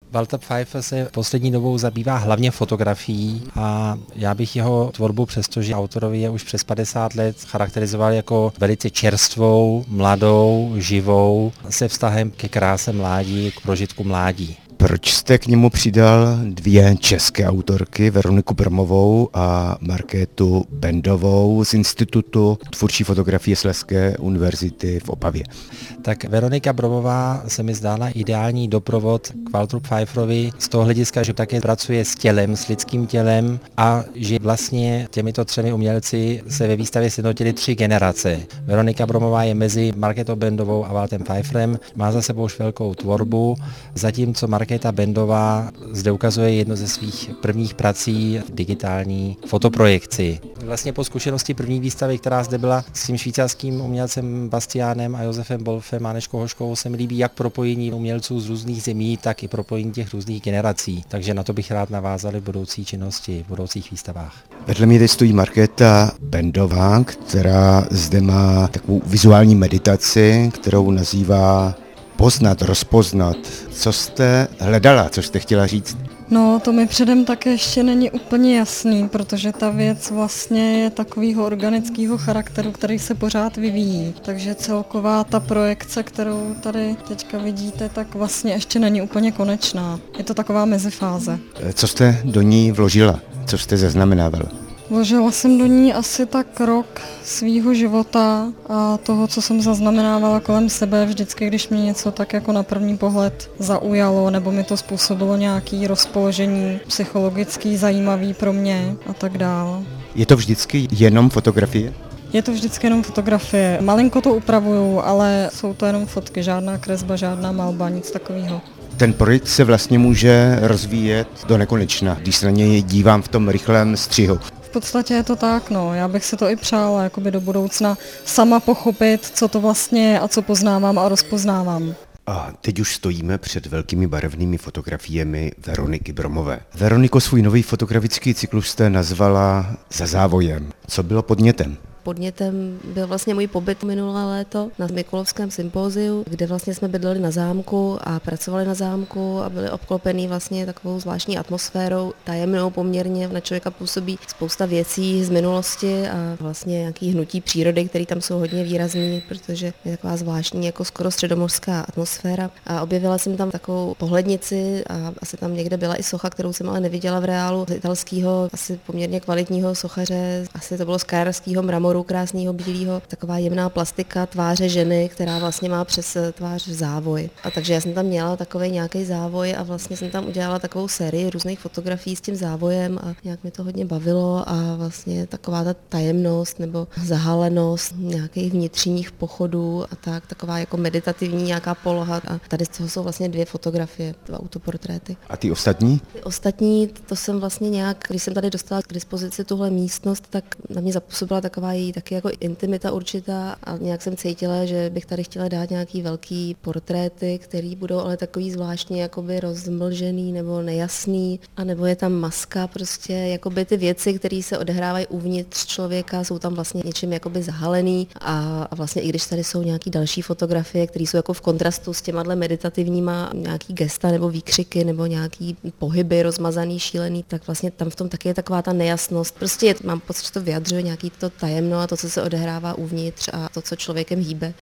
Walter Pfeiffer se poslední dobou zabývá hlavně fotografií a já bych jeho tvorbu, přestože autorovi je už přes 50 let, charakterizoval jako velice čerstvou, mladou, živou, se vztahem ke kráse mládí, k prožitku mládí. Proč jste k němu přidal dvě české autorky, Veroniku Bromovou a Markétu Bendovou z Institutu tvůrčí fotografie Slezské univerzity v Opavě? Tak Veronika Bromová se mi zdála ideální doprovod k Walteru Pfeifferovi z toho hlediska, že také pracuje s tělem, s lidským tělem a že vlastně těmito třemi umělci se ve výstavě sjednotily 3 generace. Veronika Bromová je mezi Markétou Bendovou a Walterem Pfeifferem, má za sebou už velkou tvorbu, zatímco Markéta Bendová zde ukazuje jedno ze svých prvních prací digitální fotoprojekci. Vlastně po zkušenosti první výstavy, která zde byla s tím švýcarským umělcem Bastiánem a Josefem Bolfem a Aneškou Hoškovou, se mi líbí jak propojení umělců z různých zemí, tak i propojení těch různých generací. Takže na to bych rád navázal v budoucí činnosti, v budoucích výstavách. Vedle mě teď stojí Markéta Bendová, která zde má takovou vizuální meditaci, kterou nazývá poznat, rozpoznat. Co jste hledala, co jste chtěla říct? No, to mi předem také ještě není úplně jasný, protože ta věc vlastně je takového organického charakteru, který se pořád vyvíjí. Takže celková ta projekce, kterou tady teďka vidíte, tak vlastně ještě není úplně konečná. Je to taková mezifáze. Co jste do ní vložila? Co jste zaznamenávala? Vložila jsem do ní asi tak rok svýho života a toho, co jsem zaznamenávala kolem sebe, vždycky, když mě něco tak jako na první pohled zaujalo, nebo mi to způsobilo nějaké rozpoložení psychologický, zajímavý pro mě a tak dále. Je to vždycky jenom fotografie? Je to vždycky jenom fotografie. Malinko to upravuju, ale jsou to jenom fotky, žádná kresba, žádná malba, nic takového. Ten projekt se vlastně může rozvíjet do nekonečna, když se na něj dívám v tom rychlém střihu. V podstatě je to tak, no. Já bych si to i přála jakoby do budoucna sama pochopit, co to vlastně je a co poznávám a rozpoznávám. A teď už stojíme před velkými barevnými fotografiemi Veroniky Bromové. Veroniko, svůj nový fotografický cyklus jste nazvala Za závojem. Co bylo podnětem? Podnětem byl vlastně můj pobyt minulé léto na Mikulovském sympóziu, kde vlastně jsme bydleli na zámku a pracovali na zámku a byli obklopený vlastně takovou zvláštní atmosférou, tajemnou poměrně, na člověka působí spousta věcí z minulosti a vlastně nějaký hnutí přírody, které tam jsou hodně výrazný, protože je taková zvláštní jako skoro středomořská atmosféra. A objevila jsem tam takovou pohlednici a asi tam někde byla i socha, kterou jsem ale neviděla v reálu, z italského asi poměrně kvalitního sochaře, asi to bylo z Carrarského mramoru, krásného bílého, taková jemná plastika tváře ženy, která vlastně má přes tvář závoj. A takže já jsem tam měla takový nějaký závoj a vlastně jsem tam udělala takovou sérii různých fotografií s tím závojem a nějak mi to hodně bavilo a vlastně taková ta tajemnost nebo zahalenost nějakých vnitřních pochodů a tak, taková jako meditativní nějaká poloha a tady z toho jsou vlastně 2 fotografie, 2 autoportréty. A ty ostatní? Ty ostatní, to jsem vlastně nějak, když jsem tady dostala k dispozici tuhle místnost, tak na mě zapůsobila taková její taky jako intimita určitá a nějak jsem cítila, že bych tady chtěla dát nějaký velký portréty, který budou ale takový zvláštně jakoby rozmlžený nebo nejasný, a nebo je tam maska prostě, jakoby ty věci, které se odehrávají uvnitř člověka, jsou tam vlastně něčím jakoby zahalený a vlastně i když tady jsou nějaký další fotografie, které jsou jako v kontrastu s těma meditativníma, nějaký gesta nebo výkřiky nebo nějaký pohyby rozmazaný, šílený, tak vlastně tam v tom taky je taková ta nejasnost. Prostě mám pocit, že to vyjadřuje nějaký to tajemno a to, co se odehrává uvnitř a to, co člověkem hýbe.